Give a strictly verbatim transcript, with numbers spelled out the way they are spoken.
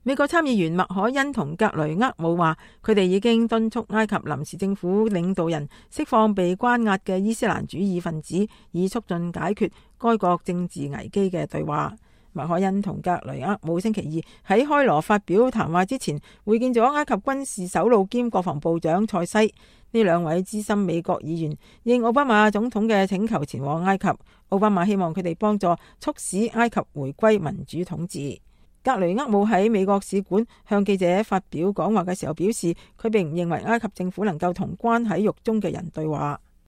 美國參議員麥可恩同格雷厄姆話，佢哋已經敦促埃及臨時政府領導人釋放被關押嘅伊斯蘭主義分子，以促進解決該國政治危機嘅對話。麥可恩同格雷厄姆星期二喺開羅發表談話之前，會見咗埃及軍事首腦兼國防部長塞西。呢兩位資深美國議員應奧巴馬總統嘅請求前往埃及，奧巴馬希望佢哋幫助促使埃及回歸民主統治。格雷厄姆喺美國使館向記者發表講話嘅時候表示，佢並唔認為埃及政府能夠同關喺獄中嘅人對話。